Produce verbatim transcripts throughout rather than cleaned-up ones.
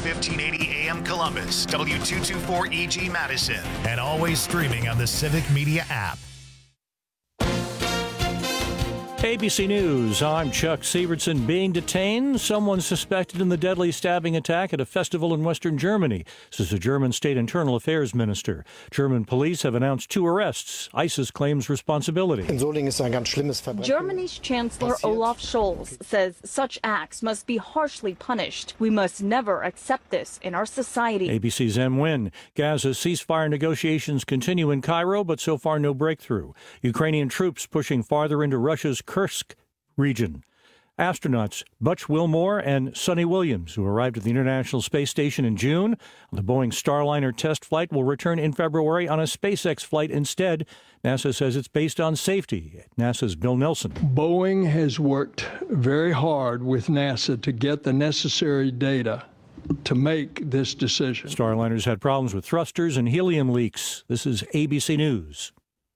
fifteen eighty A M Columbus, W two twenty-four E G Madison, and always streaming on the Civic Media app. A B C News, I'm Chuck Sievertson. Being detained, someone suspected in the deadly stabbing attack at a festival in western Germany, says the German State Internal Affairs Minister. German police have announced two arrests. ISIS claims responsibility. Germany's Chancellor Olaf Scholz says such acts must be harshly punished. We must never accept this in our society. A B C's M. Wynn. Gaza's ceasefire negotiations continue in Cairo, but so far no breakthrough. Ukrainian troops pushing farther into Russia's Kursk region. Astronauts Butch Wilmore and Sonny Williams, who arrived at the International Space Station in June, the Boeing Starliner test flight will return in February on a SpaceX flight instead. NASA says it's based on safety. NASA's Bill Nelson. Boeing has worked very hard with NASA to get the necessary data to make this decision. Starliner's had problems with thrusters and helium leaks. This is A B C News.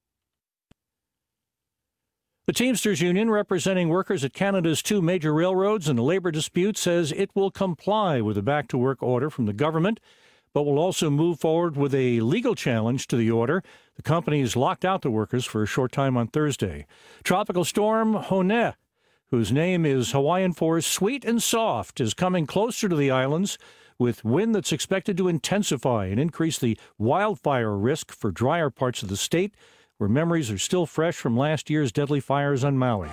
The Teamsters Union, representing workers at Canada's two major railroads in a labor dispute, says it will comply with a back-to-work order from the government, but will also move forward with a legal challenge to the order. The companies locked out the workers for a short time on Thursday. Tropical storm Hone, whose name is Hawaiian for sweet and soft, is coming closer to the islands with wind that's expected to intensify and increase the wildfire risk for drier parts of the state, where memories are still fresh from last year's deadly fires on Maui.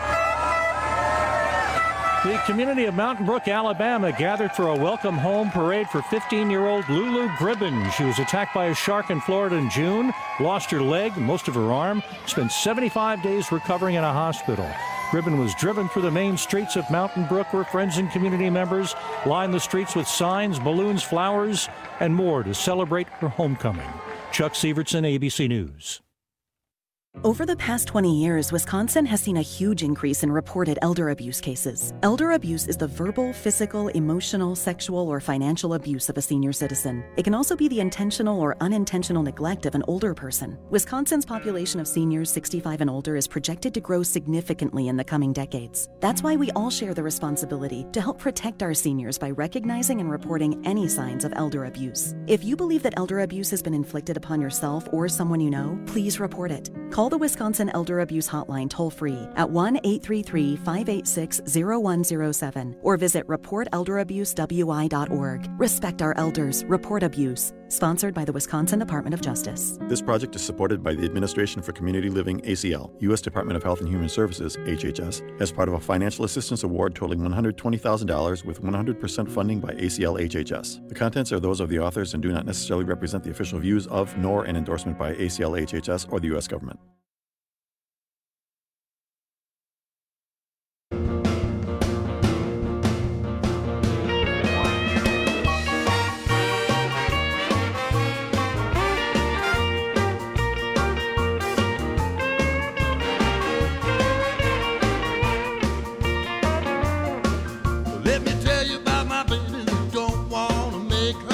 The community of Mountain Brook, Alabama, gathered for a welcome home parade for fifteen-year-old Lulu Gribben. She was attacked by a shark in Florida in June, lost her leg, most of her arm, spent seventy-five days recovering in a hospital. Gribben was driven through the main streets of Mountain Brook, where friends and community members lined the streets with signs, balloons, flowers, and more to celebrate her homecoming. Chuck Sievertson, A B C News. Over the past twenty years, Wisconsin has seen a huge increase in reported elder abuse cases. Elder abuse is the verbal, physical, emotional, sexual, or financial abuse of a senior citizen. It can also be the intentional or unintentional neglect of an older person. Wisconsin's population of seniors sixty-five and older is projected to grow significantly in the coming decades. That's why we all share the responsibility to help protect our seniors by recognizing and reporting any signs of elder abuse. If you believe that elder abuse has been inflicted upon yourself or someone you know, please report it. Call the Wisconsin Elder Abuse Hotline toll-free at one eight three three, five eight six, zero one zero seven or visit report elder abuse w i dot org. Respect our elders. Report abuse. Sponsored by the Wisconsin Department of Justice. This project is supported by the Administration for Community Living, A C L, U S Department of Health and Human Services, H H S, as part of a financial assistance award totaling one hundred twenty thousand dollars with one hundred percent funding by A C L H H S. The contents are those of the authors and do not necessarily represent the official views of, nor an endorsement by A C L H H S or the U S government.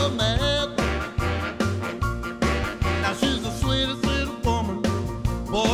Boy,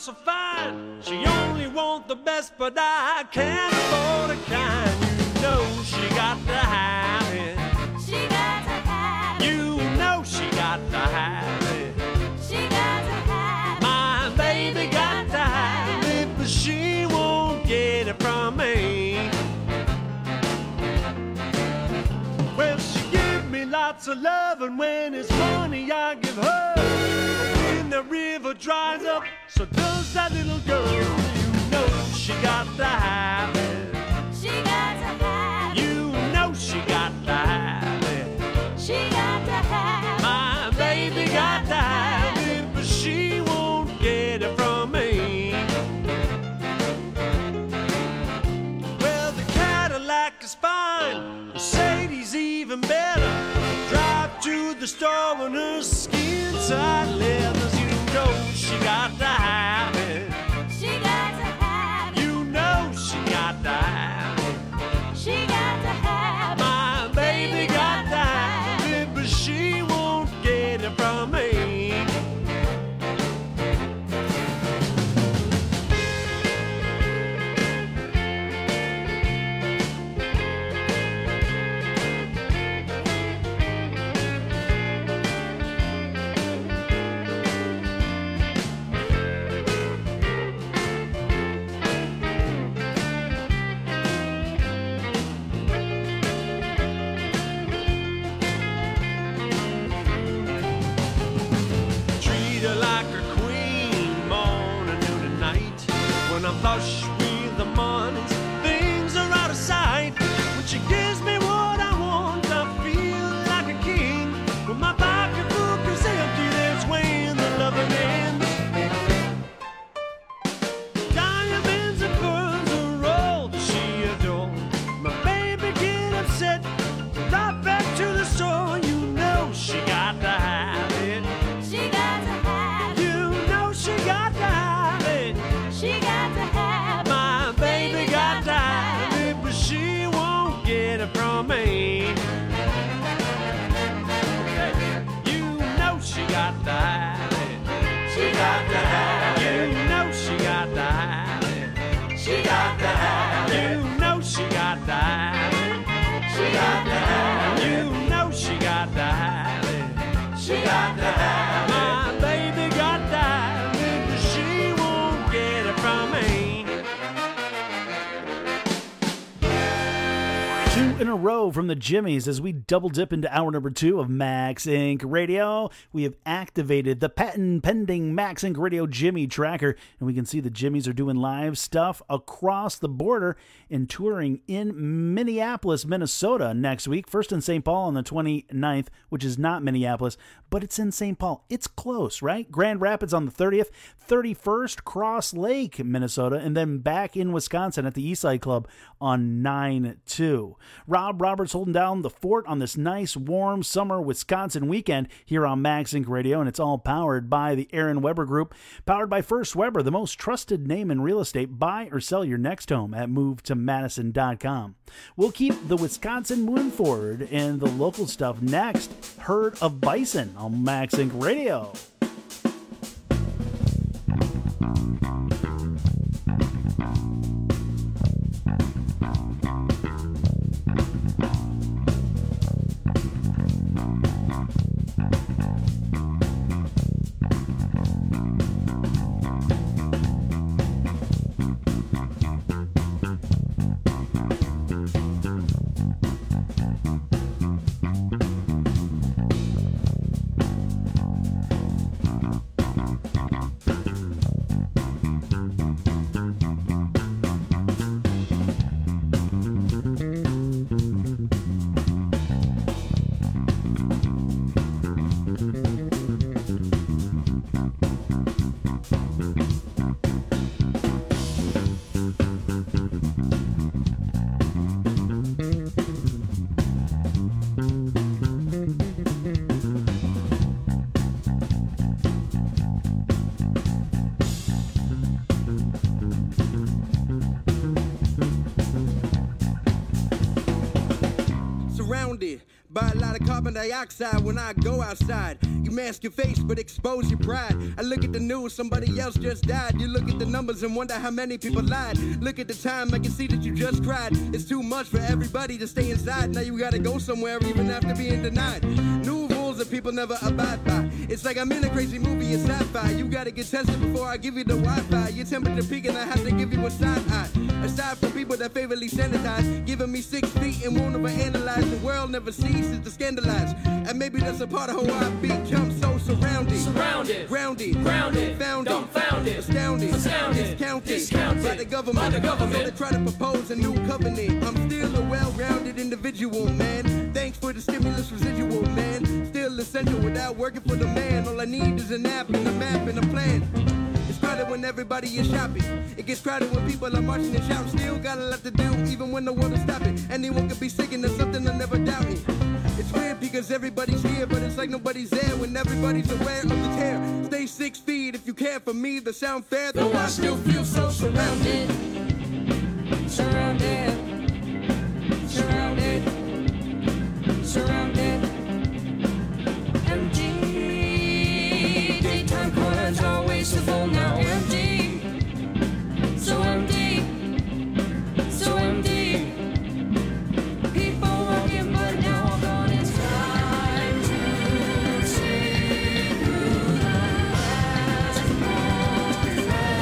so fine. She only wants the best, but I can't afford a kind. You know she got to have it. She got to have it. You know she got to have it. She got to have it. My baby got to have it, but she won't get it from me. Well, she give me lots of love, and when it's money I give her. When the river dries up, so does that little girl. You know she got to have it. She got to have it. You know she got to have it. She got to have it. My baby got to have it, but she won't get it from me. Well, the Cadillac is fine, Mercedes even better. Drive to the store when her skin tight leathers. You know she got to have it. She got to have it. You know she got to have it. She got to have it. My baby got to have it, but she won't get it from me. Treat her like a queen, morning, noon, and night. When I'm flush with the mornings, things are out of sight. When she gives me what I want, I feel like a king. When my pocketbook is empty, that's when the loving ends. Diamonds and pearls are all that she adores. My baby get upset, right back to the store. You know she got to have it. She got to have it. You know she got to have it. She got to have it. My baby got to have it, but she won't get it from me. You know she got to have it. She got to have it. You know she got to have it. She got to have it. You know she got to have it. She got to have it. You know she got to have it. She got to have it. My baby got to have it, but she won't get it from me. Two in a row from the Jimmies as we double dip into hour number two of Max Incorporated. Radio. We have activated the patent pending Max Incorporated Radio Jimmy tracker, and we can see the Jimmies are doing live stuff across the border and touring in Minneapolis, Minnesota next week. First in Saint Paul on the twenty-ninth, which is not Minneapolis, but it's in Saint Paul. It's close, right? Grand Rapids on the thirtieth, thirty-first, Cross Lake, Minnesota, and then back in Wisconsin at the Eastside Club on nine two. Rob Roberts holding down the fort on this nice, warm summer Wisconsin weekend here on Max Incorporated Radio, and it's all powered by the Aaron Weber Group, powered by First Weber, the most trusted name in real estate. Buy or sell your next home at move to madison dot com. We'll keep the Wisconsin moving forward and the local stuff next. Herd of Bison on Max Incorporated Radio. by a lot of carbon dioxide when I go outside. You mask your face but expose your pride. I look at the news, somebody else just died. You look at the numbers and wonder how many people lied. Look at the time, I can see that you just cried. It's too much for everybody to stay inside. Now you gotta go somewhere even after being denied. New rules that people never abide by. It's like I'm in a crazy movie, it's sci-fi. You gotta get tested before I give you the Wi-Fi. Your temperature peaking, I have to give you a side eye. Aside from people that favorably sanitize, giving me six feet and won't overanalyze. The world never ceases to scandalize. And maybe that's a part of how I become so surrounded. Surrounded, grounded, grounded, founded, dumbfounded, astounded, astounded, discounted, discounted by the government. By the government. So they try to propose a new covenant. I'm still a well-rounded individual, man. Thanks for the stimulus residual, man. Still essential without working for the man. All I need is an app and a map and a plan. It's crowded when everybody is shopping. It gets crowded when people are marching and shouting. Still got a lot to do, even when the world is stopping. Anyone could be sick and there's something I never doubted. It's weird because everybody's here, but it's like nobody's there when everybody's aware of the tear. Stay six feet if you care for me. The sound fair, though I still feel so surrounded. Surrounded. Surrounded. Surrounded. Empty. Daytime corners always so full now. Empty. So empty. So empty. People walking, but now all gone. It's time to see through the last one.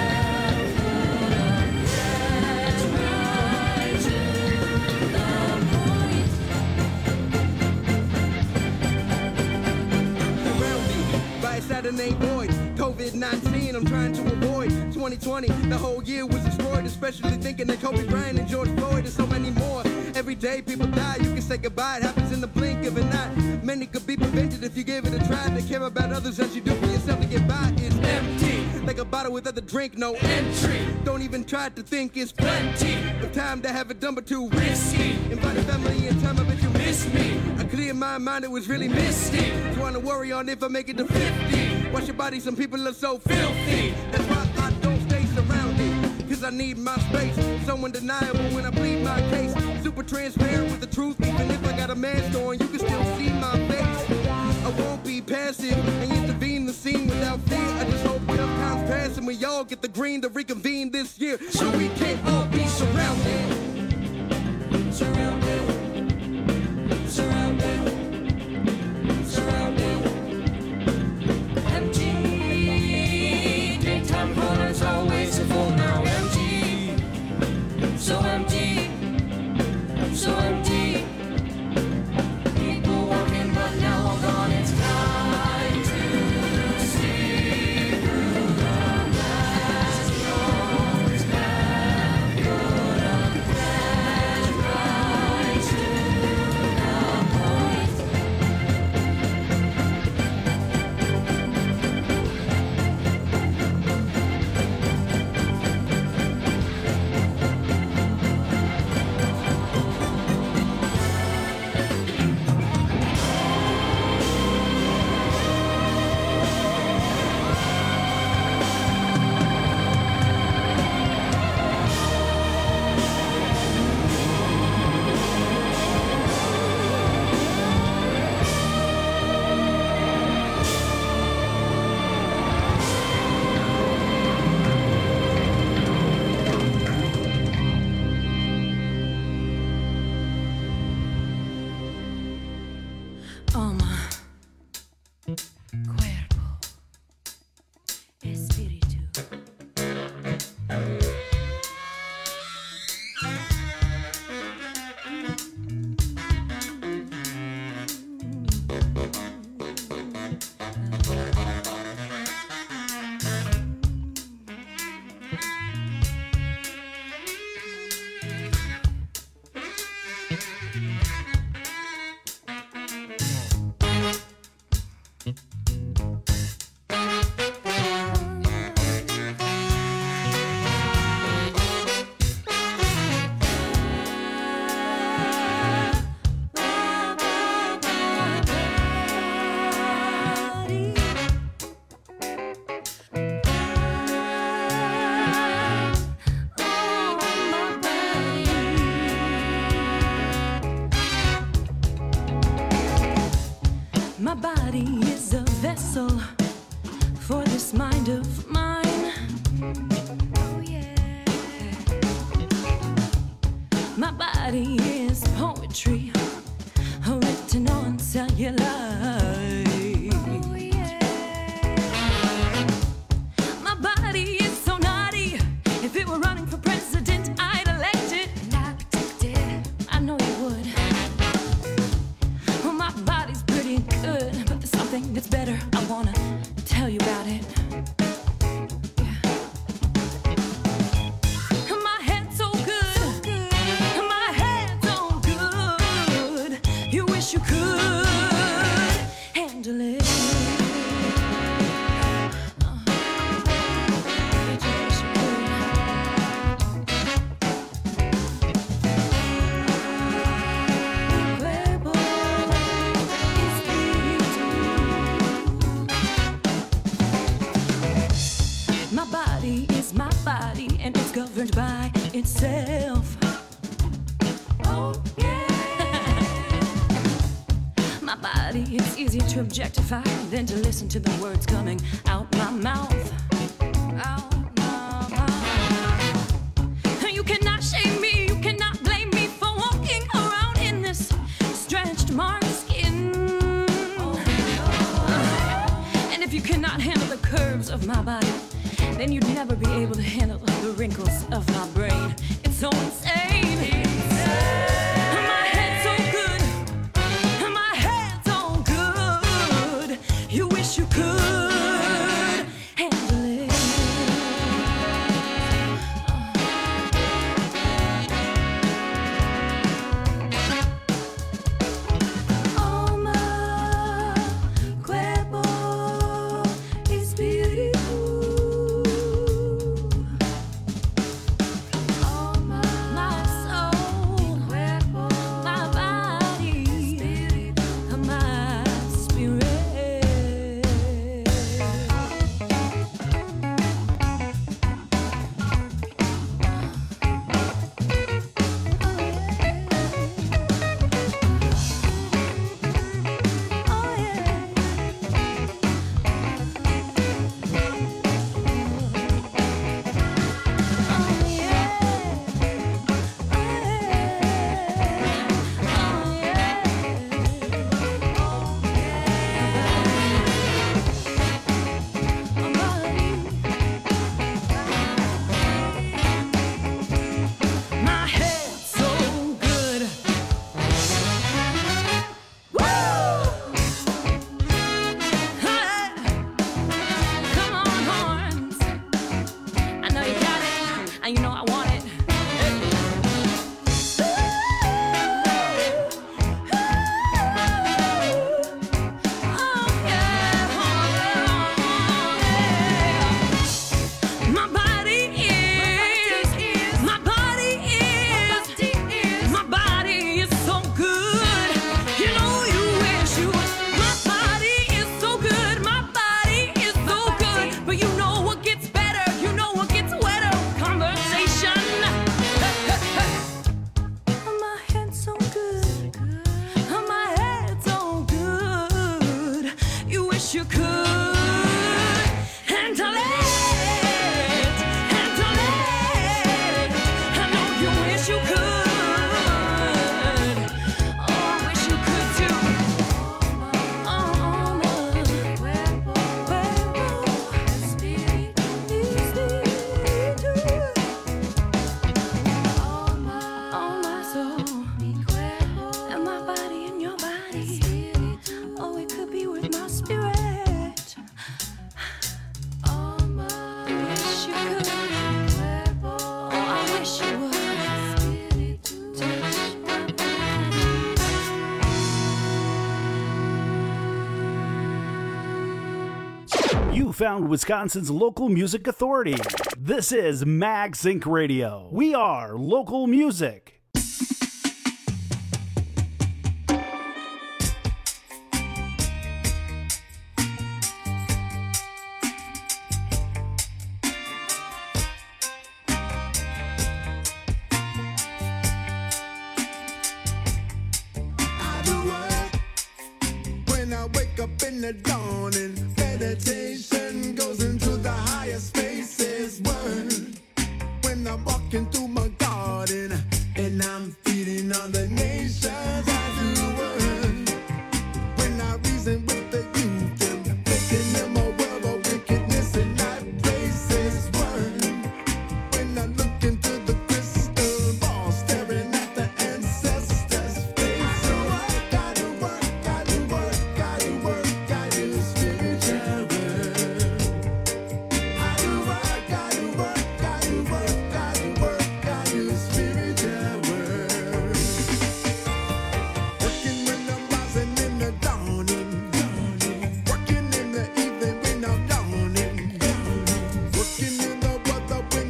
Let's ride to the point. Surrounded by a Saturday void. COVID nineteen, I'm trying to avoid. twenty twenty, the whole year was destroyed. Especially thinking that Kobe Bryant and George Floyd and so many more. Every day people die, you can say goodbye. It happens in the blink of an eye. Many could be prevented if you gave it a try. To care about others as you do for yourself to get by is empty. Like a bottle without the drink, no entry. Don't even try to think it's plenty. Of time to have it done but too risky. Invited family in time, I bet you miss me. I cleared my mind, it was really misty. Trying to worry on if I make it to fifty. Watch your body, some people are so filthy. That's why I don't stay surrounded. Cause I need my space. So undeniable when I plead my case. Super transparent with the truth. Even if I got a mask on, you can still see my face. I won't be passive and intervene the scene without fear. I just hope tough times pass and we all get the green to reconvene this year. So we can all be surrounded. Surrounded. Surrounded. Surrounded. Empty. Daytime corners always so full now. Empty. So empty. So empty. People walking but now all gone. It's time to see through the last roads that put up that right to the point. Alma, cuerpo, espíritu. My body is poetry written on celluloid. Oh, yeah. My body is so naughty. If it were running for president, I'd elect it. And I'd protect it. I know you would. Well, my body's pretty good, but there's something that's better. I wanna tell you about it. Governed by itself. Oh, yeah. My body is easier to objectify than to listen to the words coming out my mouth. Out my mouth. You cannot shame me, you cannot blame me for walking around in this stretched mark skin. Oh, and if you cannot handle the curves of my body, then you'd never be able to handle the wrinkles of my brain. It's so insane. My head's so good. My head's so good. You wish you could handle it. Oh, my cuerpo espíritu. You found Wisconsin's local music authority. This is MagSync Radio. We are local music. Up in the dawning, meditation goes into the higher spaces. Word when I'm walking through my garden and I'm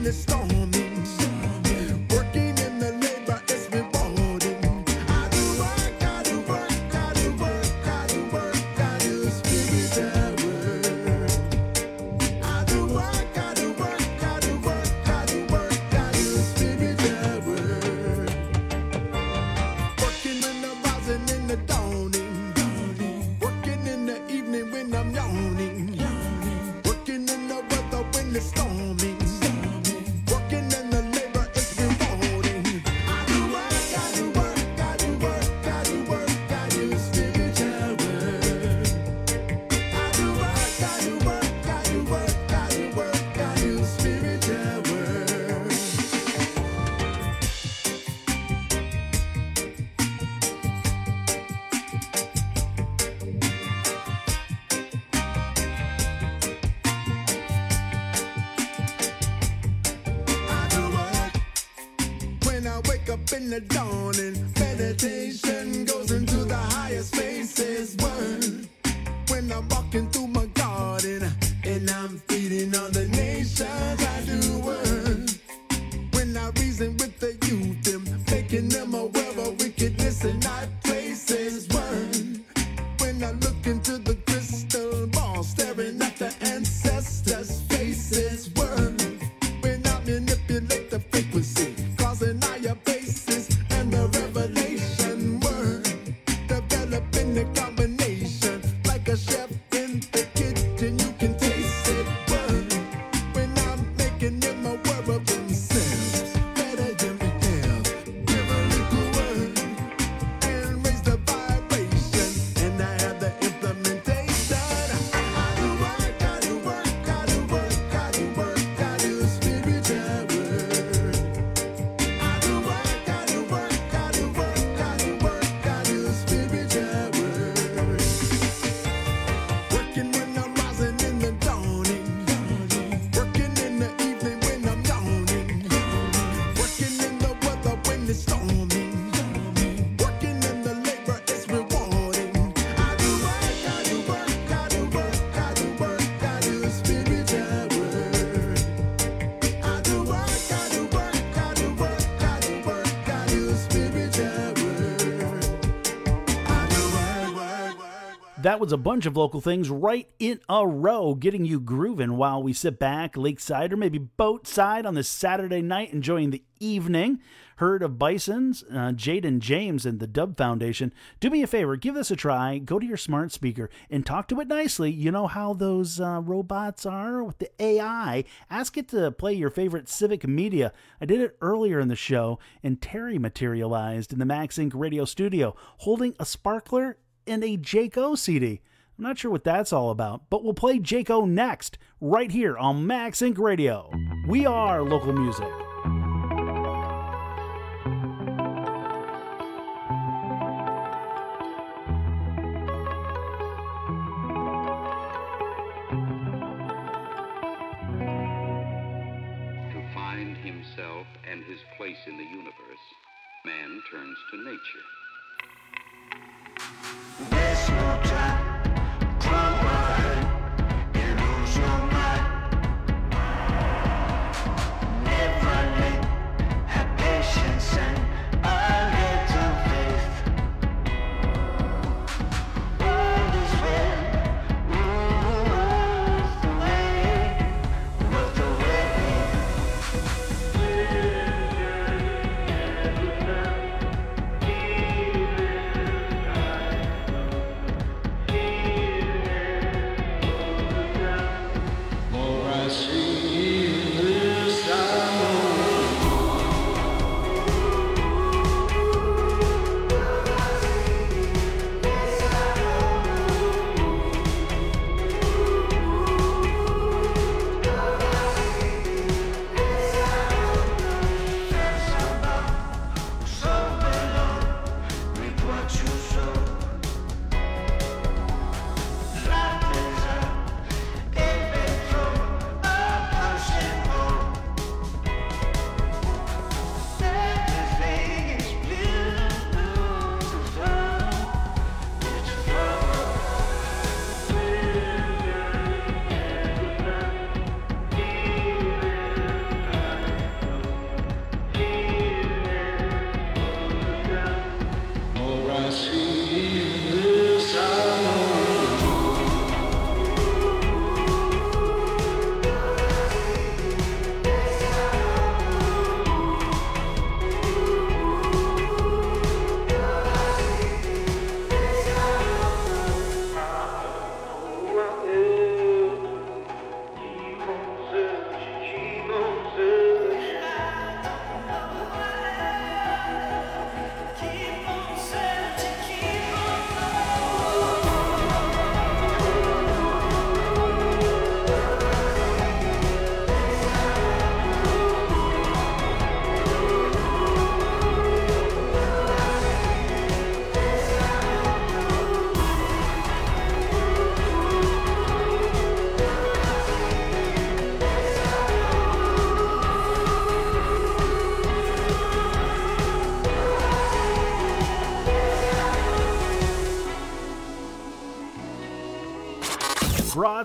it's storming. Working in the labor is rewarding. I do work, I do work, I do work, I do work, I do spiritual work. I do work, I do work, I do work, I do work, I do spiritual work. Working in the rising in the dawning. Working in the evening when I'm yawning. Working in the weather when it's storming. Working in the labor is rewarding. I do work, I do work, I do work, I do work, I do spiritual work. I do work, I do work, I do work, I do work, I do spiritual work. I do work when I wake up in the dawning. Meditation goes into the higher spaces. Word when I'm walking through my garden and I'm feeding all the nations. I do work when I reason with the youth, them making them aware of wickedness in high places. Word when I look into the crystal ball, staring at the ancestors' faces. Word when I manipulate the frequency, causing higher bases and the revelation. Word developing the combination like a chef in the kitchen. You can taste it. Word when I'm making them aware of themselves, better than themselves. Give a little word and raise the vibration, and I have the implementation. I do work, I do work, I do work, I do work, I do spiritual work. I do work, I do work, I do work, I do work, I do spiritual work. Working when I'm rising in the dawning. Working in the evening when I'm yawning. Working in the weather when it's storming. Working in the labor is rewarding. I do work, I do work, I do work, I do work, I do spiritual work. I do work, I do work, I do work, I do work, I do spiritual work. I do work, work, work. That was a bunch of local things right in a row, getting you grooving while we sit back lakeside or maybe boat side on this Saturday night enjoying the evening. Herd of Bisons, uh, Jaden James and the Dub Foundation. Do me a favor, give this a try. Go to your smart speaker and talk to it nicely. You know how those uh, robots are with the A I. Ask it to play your favorite Civic Media. I did it earlier in the show, and Terry materialized in the Max Incorporated radio studio holding a sparkler and a Jayco C D. I'm not sure what that's all about, but we'll play Jayco next, right here on Max Incorporated Radio. We are local music. To find himself and his place in the universe, man turns to nature. There's no time, from my head, you lose your mind. Never late, have patience and a little faith. All is well, worth the wait, worth the wait.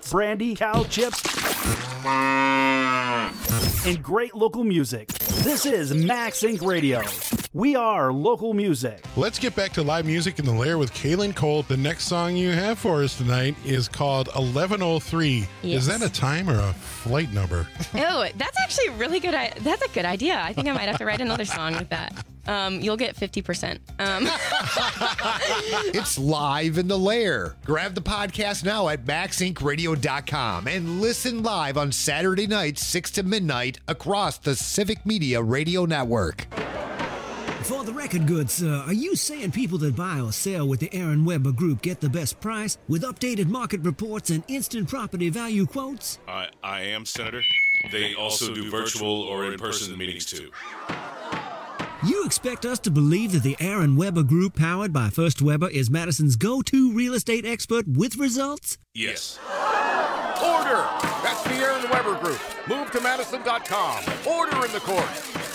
nuts, brandy, cow chips, and great local music. This is Max Incorporated. Radio. We are local music. Let's get back to live music in the Lair with Kaylin Cole. The next song you have for us tonight is called eleven oh three. Yes. Is that a time or a flight number? Oh, that's actually a really good. I- that's a good idea. I think I might have to write another song with that. Um, you'll get fifty percent. Um. It's live in the Lair. Grab the podcast now at max inc radio dot com and listen live on Saturday nights, six to midnight, across the Civic Media Radio Network. For the record goods, uh, are you saying people that buy or sell with the Aaron Weber Group get the best price with updated market reports and instant property value quotes? I, I am, Senator. They also do virtual or in-person meetings, too. You expect us to believe that the Aaron Weber Group, powered by First Weber, is Madison's go-to real estate expert with results? Yes. Order! That's the Aaron Weber Group. Move to Madison dot com. Order in the court.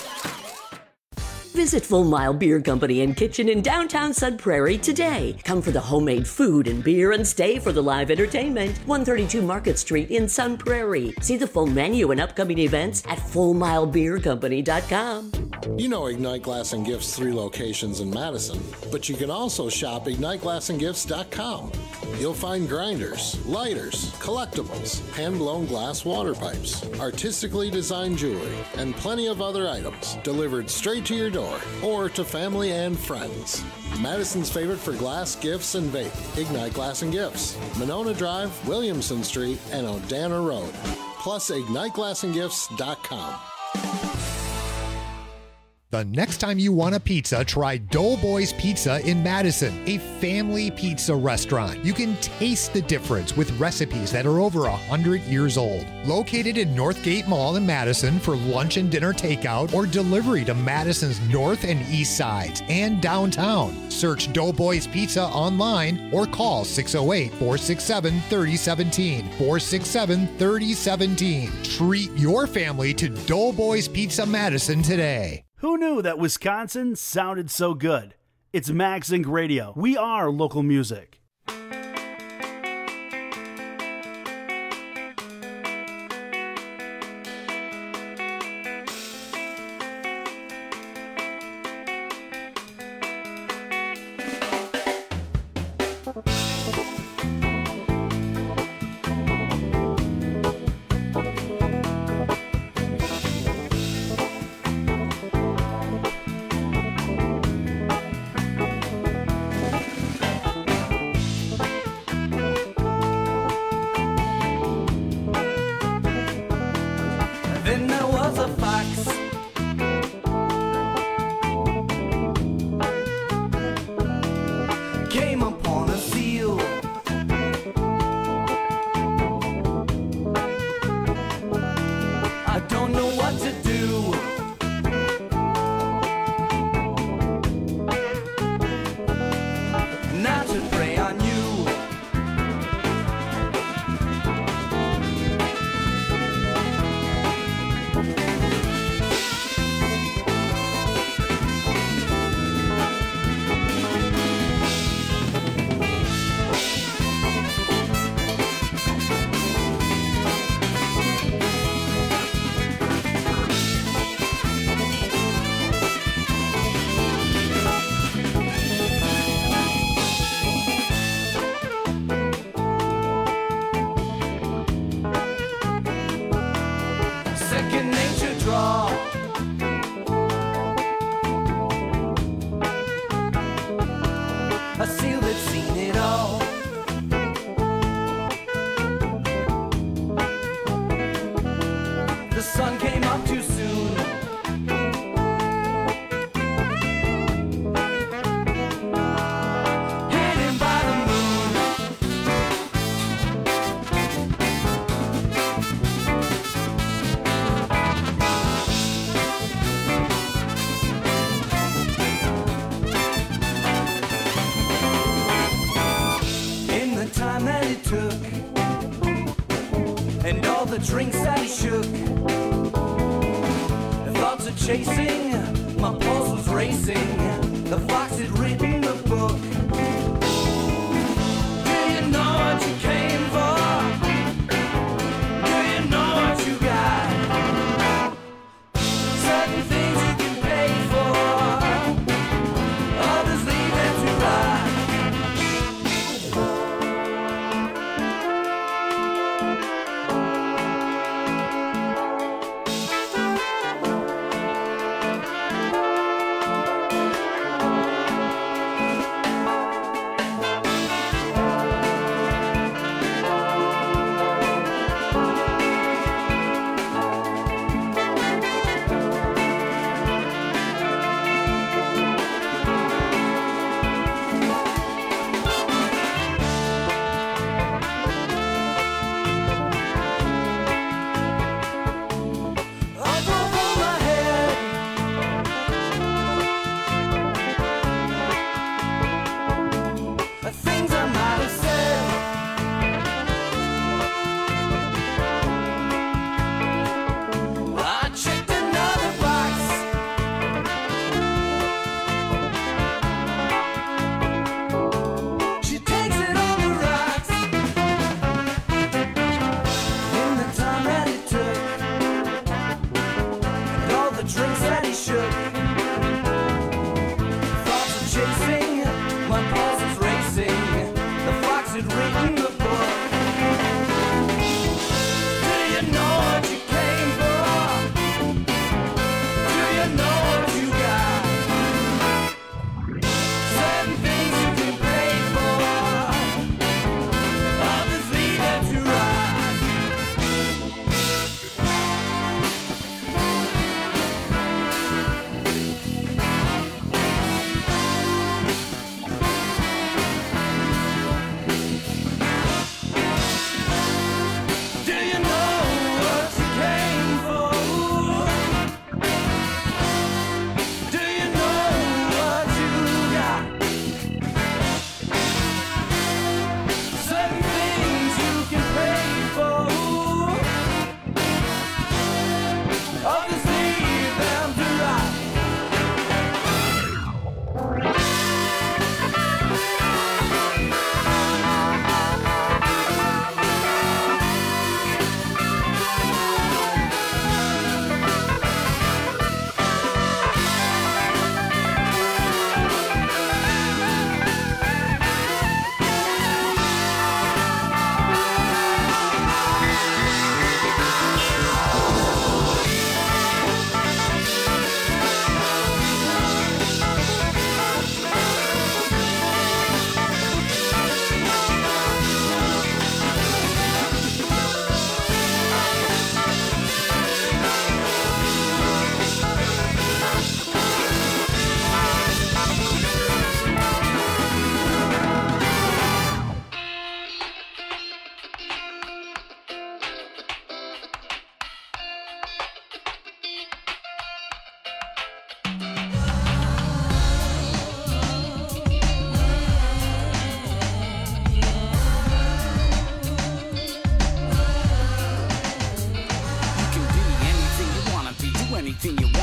Visit Full Mile Beer Company and Kitchen in downtown Sun Prairie today. Come for the homemade food and beer and stay for the live entertainment. one thirty-two Market Street in Sun Prairie. See the full menu and upcoming events at full mile beer company dot com. You know Ignite Glass and Gifts' three locations in Madison, but you can also shop ignite glass and gifts dot com. You'll find grinders, lighters, collectibles, hand-blown glass water pipes, artistically designed jewelry, and plenty of other items delivered straight to your door or to family and friends. Madison's favorite for glass, gifts, and vape. Ignite Glass and Gifts. Monona Drive, Williamson Street, and Odana Road. Plus ignite glass and gifts dot com. The next time you want a pizza, try Doughboys Pizza in Madison, a family pizza restaurant. You can taste the difference with recipes that are over one hundred years old. Located in Northgate Mall in Madison for lunch and dinner takeout or delivery to Madison's north and east sides and downtown. Search Doughboys Pizza online or call six oh eight, four six seven, three oh one seven, four six seven, three oh one seven. Treat your family to Doughboys Pizza Madison today. Who knew that Wisconsin sounded so good? It's Max Inc Radio. We are local music. Drinks that he shook, the thoughts of chasing, my pulse was racing, the fox had written the book. Do you know what you came for?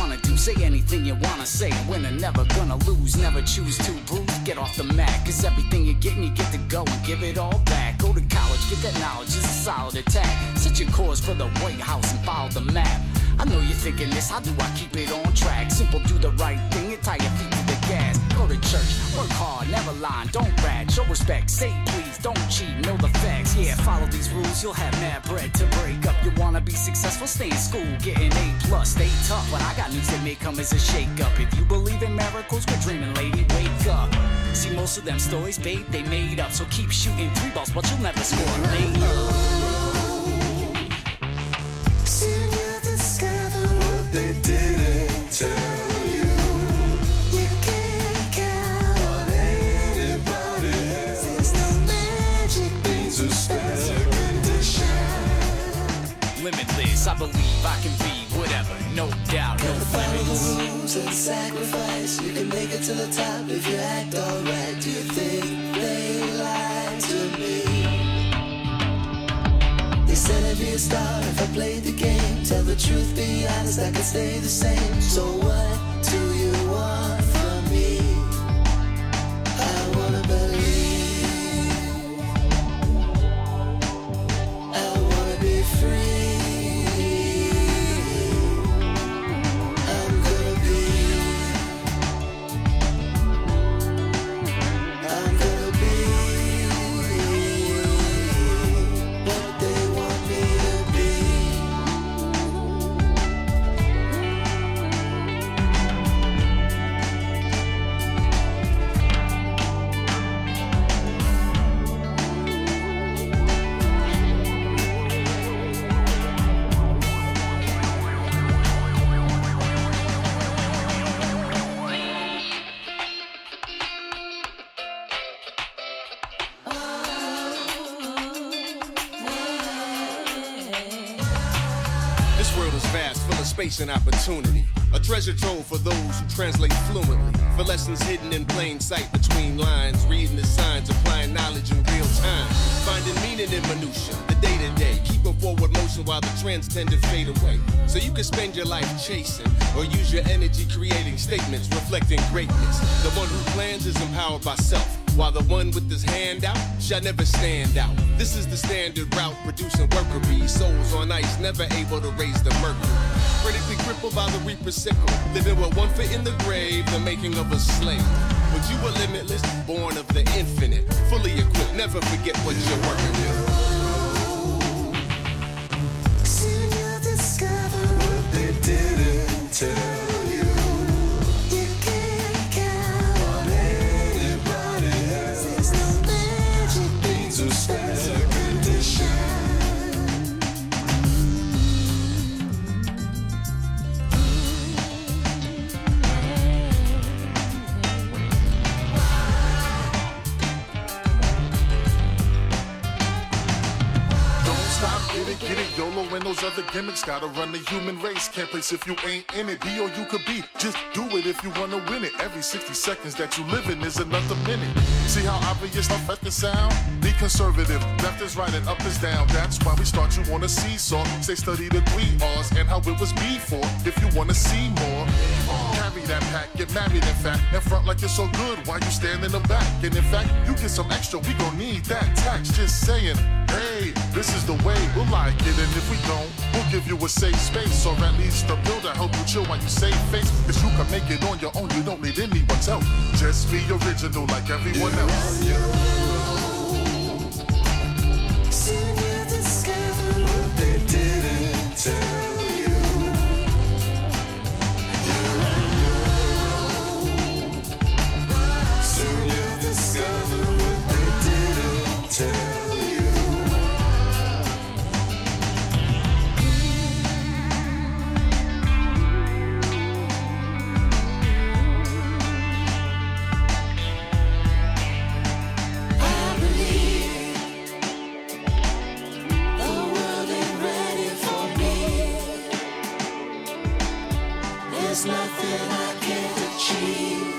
wanna do. Say anything you wanna say. Winner never gonna lose. Never choose to bruise. Get off the mat. Cause everything you get and you get to go and give it all back. Go to college, get that knowledge. It's a solid attack. Set your course for the White House and follow the map. I know you're thinking this, how do I keep it on track? Simple, do the right thing and tie your feet to the gas. Go to church, work hard, never lie, don't rat. Show respect, say please, don't cheat, know the facts. Yeah, follow these rules, you'll have mad bread to break up. You wanna be successful, stay in school, get an A plus, stay tough. But I got news that may come as a shake up. If you believe in miracles, quit dreaming, lady, wake up. See, most of them stories, babe, they made up. So keep shooting three balls, but you'll never score a lay up. They didn't tell you. You can't count on anybody else. There's no magic things or special condition. Limitless, I believe I can be whatever, no doubt, no limits. Rules and sacrifice, you can make it to the top if you act alright. Do you think they lied to me? They said I'd be a star if I played the game. Tell the truth, be honest, I can stay the same. So what do you want from me? I wanna believe. I wanna be free. I'm gonna be. I'm gonna be what they want me to be. This world is vast, full of space and opportunity. A treasure trove for those who translate fluently. For lessons hidden in plain sight between lines. Reading the signs, applying knowledge in real time. Finding meaning in minutia, the day-to-day. Keeping forward motion while the trends tend to fade away. So you can spend your life chasing, or use your energy creating statements reflecting greatness. The one who plans is empowered by self, while the one with his hand out shall never stand out. This is the standard route, producing worker bees. Souls on ice, never able to raise the mercury. Critically crippled by the reaper sickle, living with one foot in the grave, the making of a slave. But you were limitless, born of the infinite, fully equipped, never forget what you're working with. Soon you'll discover what they didn't tell you. You can't count on anybody else. There's no magic things or special condition. Get it, get it, YOLO and those other gimmicks. Gotta run the human race, can't place if you ain't in it. Be or you could be, just do it if you wanna win it. Every sixty seconds that you live in is another minute. See how obvious stuff at the sound? Be conservative, left is right and up is down. That's why we start you on a seesaw. Say study the three R's and how it was before. If you wanna see more, carry that pack, get married in fact, and front like you're so good while you stand in the back. And in fact, you get some extra, we gon' need that tax. Just saying, hey, this is the way, we'll like it. And if we don't, we'll give you a safe space, or at least a builder help you chill while you save face. Cause you can make it on your own, you don't need anyone's help. Just be original like everyone else. Soon you'll discover what they didn't tell you. Soon you'll discover what they didn't tell you. I believe the world ain't ready for me. There's nothing I can't achieve.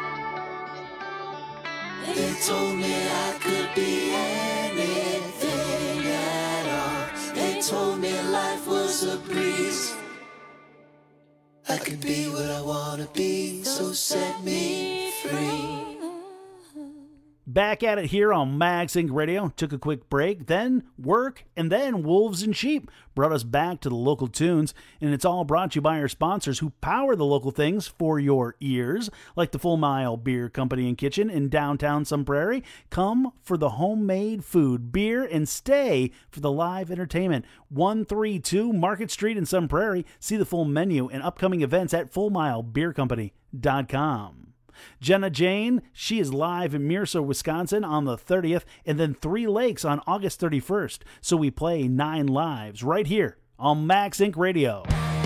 They told me I could be anything at all. They told me life was a breeze. I can be what I wanna be, so set me free. Back at it here on Max Inc Radio. Took a quick break, then work, and then Wolves and Sheep brought us back to the local tunes. And it's all brought to you by our sponsors who power the local things for your ears, like the Full Mile Beer Company and Kitchen in downtown Sun Prairie. Come for the homemade food, beer, and stay for the live entertainment. one thirty-two Market Street in Sun Prairie. See the full menu and upcoming events at full mile beer company dot com. Jenna Jane, she is live in Mercer, Wisconsin on the thirtieth, and then Three Lakes on August thirty-first. So we play nine lives right here on Max Inc Radio.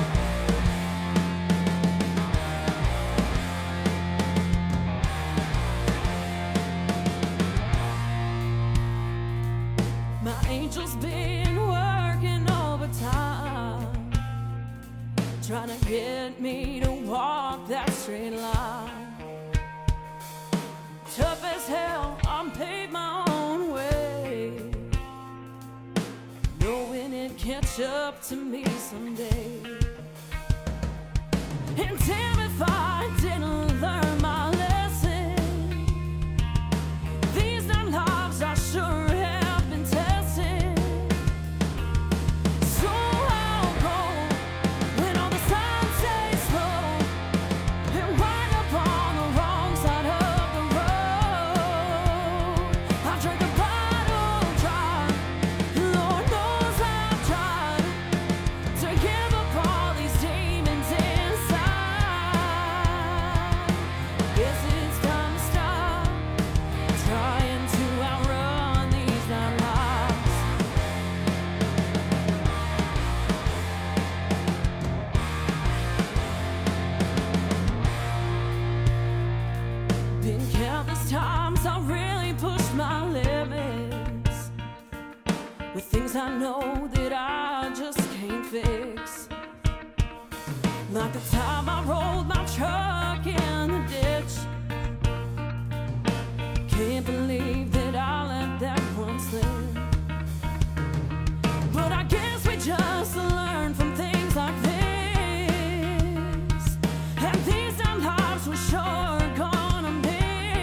My angel's been working overtime, trying to get me to walk that straight line. Tough as hell, I'm paid my own way, knowing it catch up to me someday. And damn if I didn't learn my lesson, these nine lives I sure have been testing. So I'll go when all the signs say slow, and wind up on the wrong side of times I really pushed my limits with things I know that I just can't fix. Like the time I rolled my truck in the ditch. Can't believe that I let that one slip. But I guess we just learn from things like this, and these damn lives were sure gonna miss.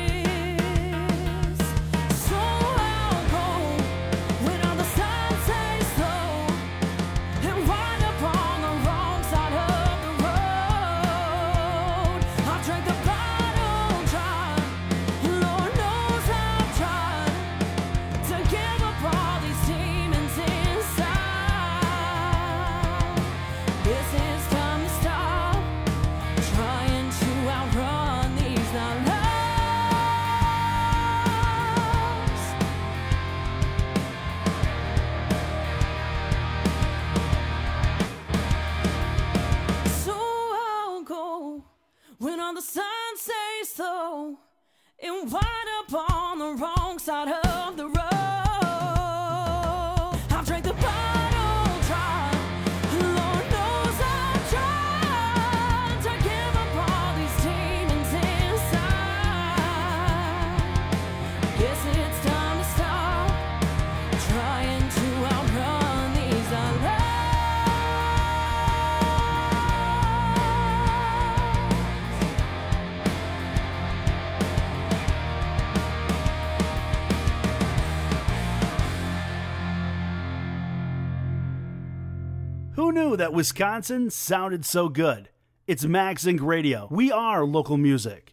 So I'll go when all the signs say slow, and wind up on the wrong side of the road. I've drank the bottle dry, Lord knows I've tried to give up all these demons inside. Guess it's time to stop trying to outrun these nine lives. So I'll go when all the signs say so, and wind up on the wrong side of the road. I've drank the bottle dry, Lord knows I've tried to give up all these demons inside. Guess it's time to stop trying to outrun these lives. Who knew that Wisconsin sounded so good? It's Max Inc Radio. We are local music.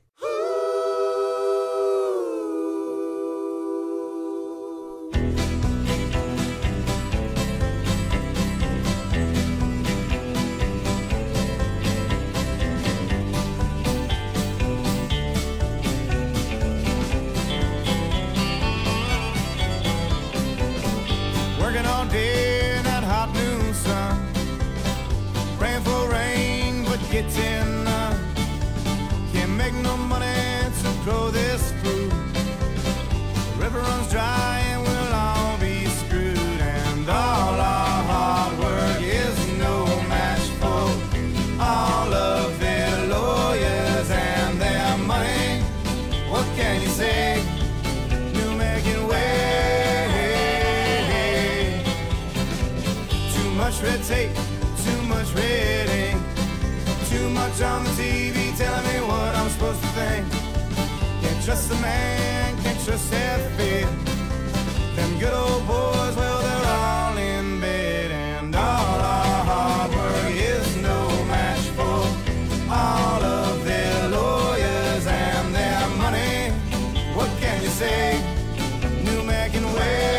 Working all day in that hot noon sun, praying for rain but getting none. Can't make no money to grow this fruit. The river runs dry and we'll all be screwed. And all our hard work is no match for all of their lawyers and their money. What can you say? New making way. Too much red tape, too much red ink, too much on the T V telling me what I'm supposed to think. Can't trust the man, can't trust their fear. Them good old boys, well, they're all in bed, and all our hard work is no match for all of their lawyers and their money. What can you say? New American way.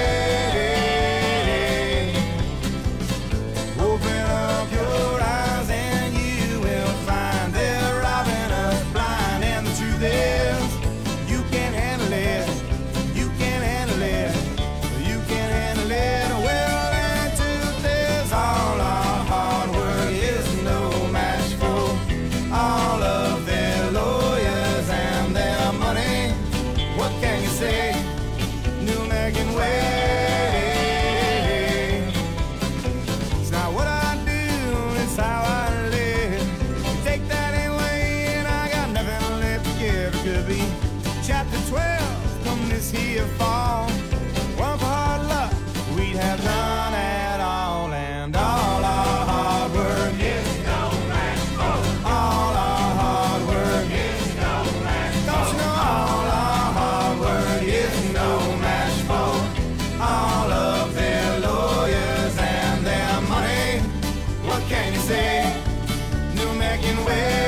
Open up your eyes and you will find they're robbing us blind. And the truth is, you can't handle it. You can't handle it. You can't handle it. Well, and truth is, all our hard work is no match for all of their lawyers and their money. What can you say? New American way. It's not what I do, it's how I live. You take that anyway, and I got nothing left to give. It could be chapter twelve, come this here fall. One for hard luck, we'd have none at all. And all our hard work is no match for all our hard work is no match for. Don't you know all our hard work is no match for all of their lawyers and their money? What can you say? New American way.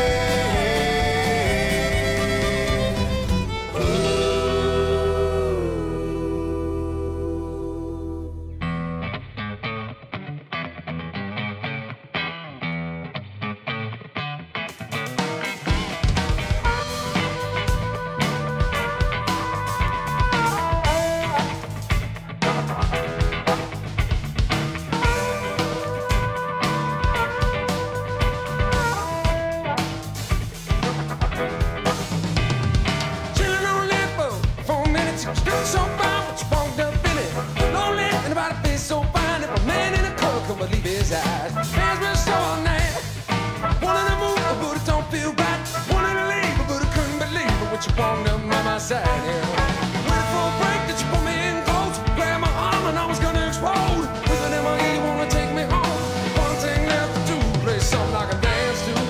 Chillin' on that boat for a minute. You look so fine, but you walked up in it. Lonely, anybody feels so fine. If a man in a coat could believe his eyes. Man's been so all night. Wanted to move, but it don't feel right. Wanted to leave, but I couldn't believe it. When you walked up by my side, yeah. Waited for a break that you put me in close. Grabbed my arm and I was gonna explode. Whispered in my ear, you wanna take me home. One thing left to do, play something like a dance to.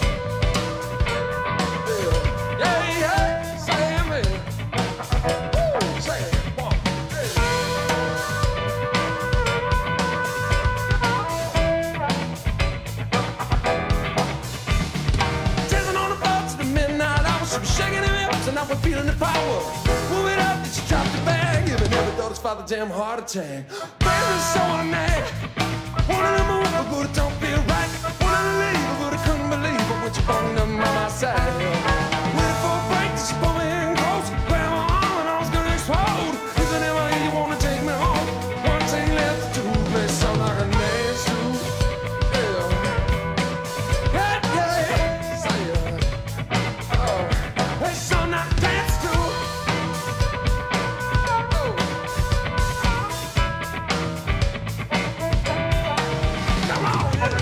Yeah, yeah, say it, man. Woo, say it, one, dancing on the floor to the midnight hour. She was shaking her hips and I was feeling the power. Move it up, then she dropped the bag. Even never thought it's about the damn heart attack. Baby, so mad. Wanted to move, but it don't feel right. Wanted to leave, but I couldn't believe it. When you phoned up by my side. Waited for a break, then she put me in close. Grabbed my arm and I was gonna explode. Isn't it my ear, you wanna take me home? One thing left to do, play something like a dance to. Yeah, yeah, yeah, say it. Oh, play something like a dance to. Oh. Come on, yeah.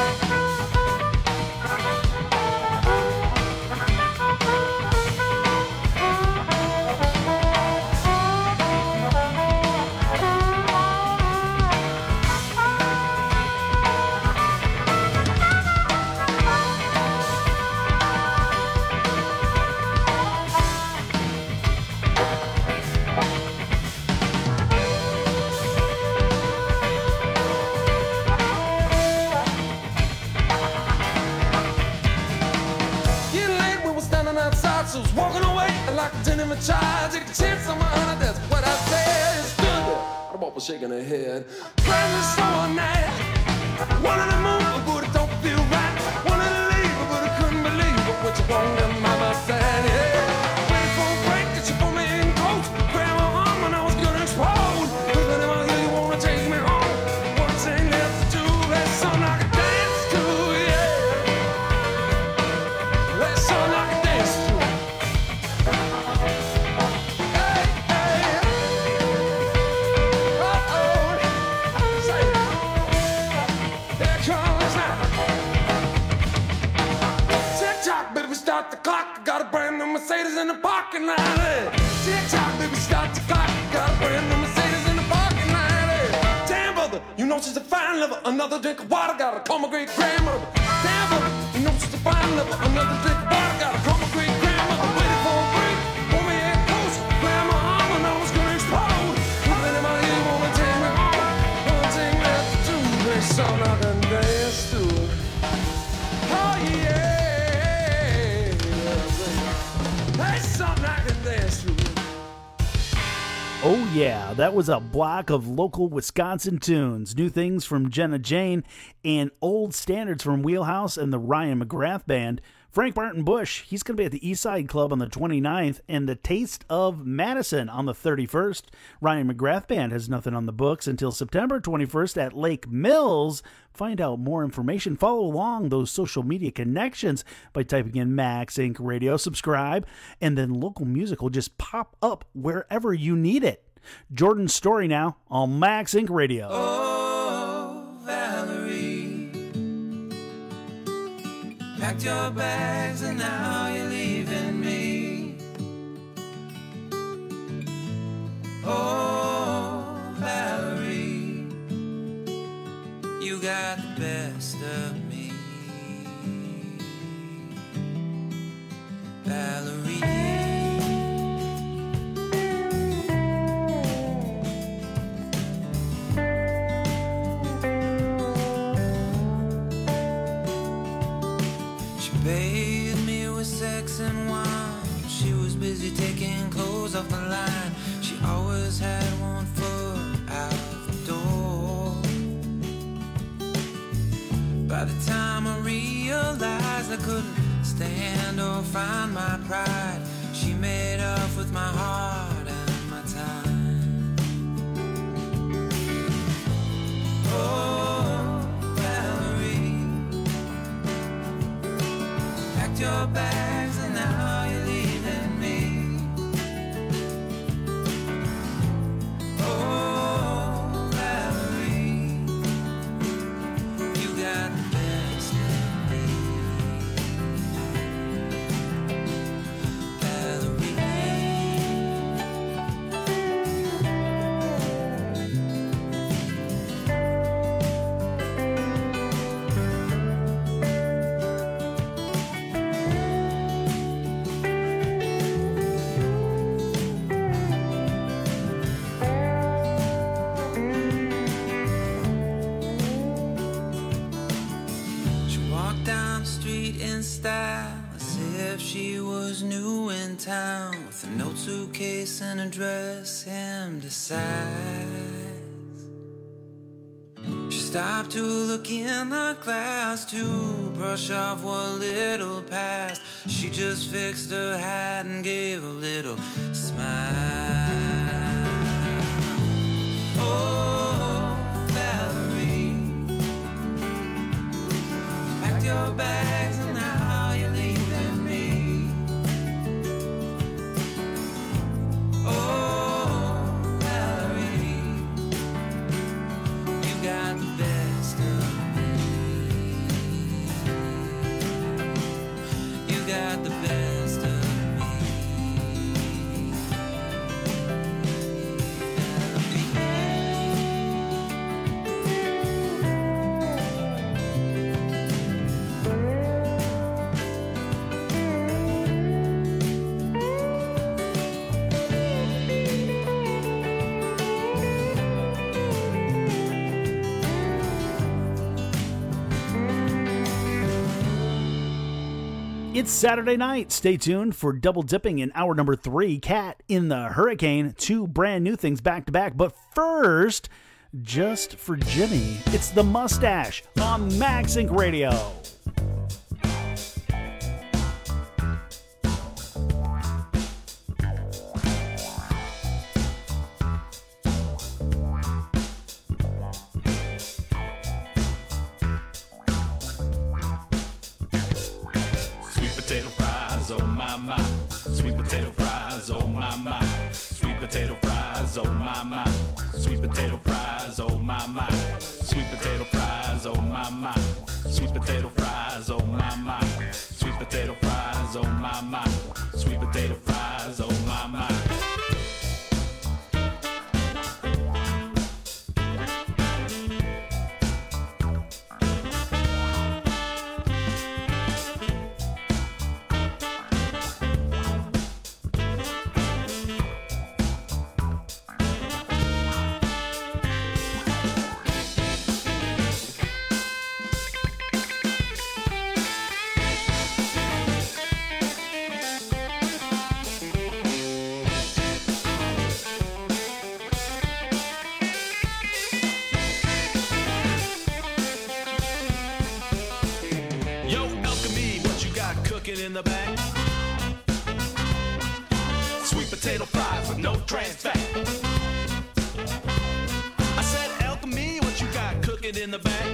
Getting late, we were standing outside, so I was walking away like a ten in my child. Take a chance on my honor, that's what I said. Stood there, the ball was shaking her head. Friends so night. Wanted to move, but it don't feel right. Wanted to leave, but I couldn't believe it. What you want on my side, yeah. Waiting for a break, that you put me in close. Grabbed my arm and I was gonna explode. But if I hear you wanna take me home, one thing left to do, that's something I can dance to, yeah. That's something I can dance to. Hey, hey. Uh-oh. Say it. There comes now. Tick-tock, baby, start the clock. I got a brand new Mercedes in the parking lot. Hey. Tick-tock, baby, start the clock. I got a brand new Mercedes in the parking lot. Hey. Damn, brother, you know she's a fine lover. Another drink of water, gotta call my great grandmother. Damn, brother, you know she's a fine liver, another thick bite. Got a drama great grandmother waiting for a break. Hold me in close, grab my arm, and I was gonna explode. Moving in my ear, wanna take me home, wanna take me to this song I can dance to. Oh yeah, that's something I can dance to. Oh yeah, that was a block of local Wisconsin tunes. New things from Jenna Jane and old standards from Wheelhouse and the Ryan McGrath Band. Frank Martin Bush, he's going to be at the Eastside Club on the twenty-ninth and the Taste of Madison on the thirty-first. Ryan McGrath Band has nothing on the books until September twenty-first at Lake Mills. Find out more information. Follow along those social media connections by typing in Max Incorporated Radio. Subscribe, and then local music will just pop up wherever you need it. Jordan's Story now on Max Incorporated Radio. Oh, Valerie, packed your bags and now you're leaving me. Oh, Valerie, you got the best of me. Valerie, she bathed me with sex and wine. She was busy taking clothes off the line. She always had one foot out the door. By the time I realized I couldn't stand or find my pride, she made off with my heart and my time. Oh, Valerie, packed your bags and now you're leaving me. Oh, Valerie, you got the best of me. She walked down the street in style as if she was new in town, with a note suitcase and a dress hemmed to size. She stopped to look in the glass to brush off what little passed. She just fixed her hat and gave a little smile. Oh, Valerie, packed your bags and now you're leaving me. Oh, Valerie, you got the best of me. You got the best of me. It's Saturday night. Stay tuned for double dipping in hour number three. Cat in the Hurricane. Two brand new things back to back. But first, just for Jimmy, it's the Mustache on Max Inc Radio. Sweet potato fries, oh my my. Sweet potato fries, oh my my. Sweet potato fries, oh my my. Sweet potato fries, oh my my. Sweet potato fries, oh my my. Sweet potato fries, oh my my. Sweet potato fries, oh my my. Sweet potato fries, oh my my. cooking in the back? Sweet potato fries with no trans fat. I said, Alchemy, what you got cooking in the back?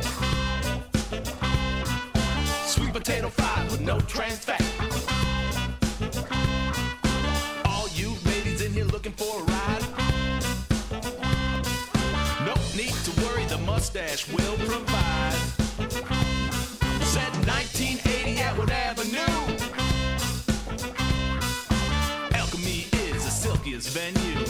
Sweet potato fries with no trans fat. All you ladies in here looking for a ride? No need to worry, the mustache will provide. Said nineteen eighty Atwood Avenue. Alchemy is the silkiest venue.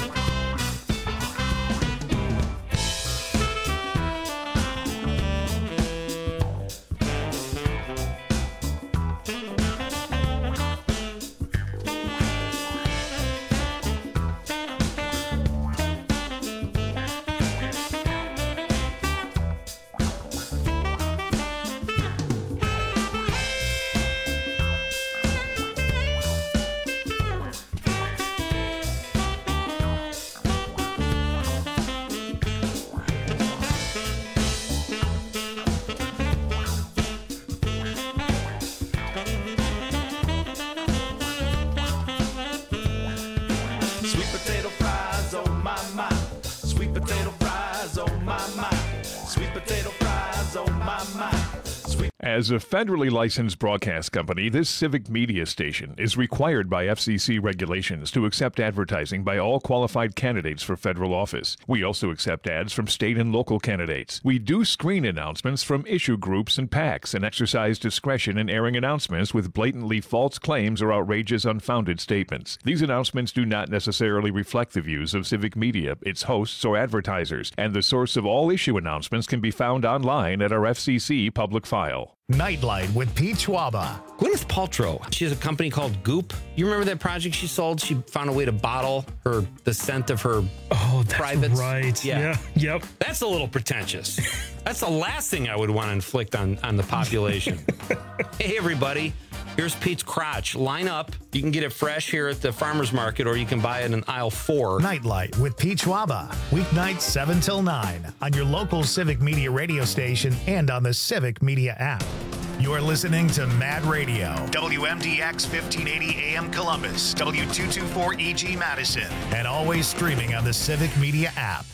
As a federally licensed broadcast company, this civic media station is required by F C C regulations to accept advertising by all qualified candidates for federal office. We also accept ads from state and local candidates. We do screen announcements from issue groups and PACs and exercise discretion in airing announcements with blatantly false claims or outrageous, unfounded statements. These announcements do not necessarily reflect the views of civic media, its hosts, or advertisers, and the source of all issue announcements can be found online at our F C C public file. Nightlight with Pete Schwaba. Gwyneth Paltrow, she has a company called Goop. You remember that project she sold? She found a way to bottle her the scent of her oh, that's privates. Right. Yeah. yeah. Yep. That's a little pretentious. That's the last thing I would want to inflict on, on the population. Hey, everybody. Here's Pete's crotch. Line up. You can get it fresh here at the farmer's market, or you can buy it in aisle four. Nightlight with Pete Schwaba. Weeknights seven till nine on your local Civic Media radio station and on the Civic Media app. You are listening to Mad Radio, W M D X fifteen eighty A M Columbus, W two twenty-four E G Madison, and always streaming on the Civic Media app.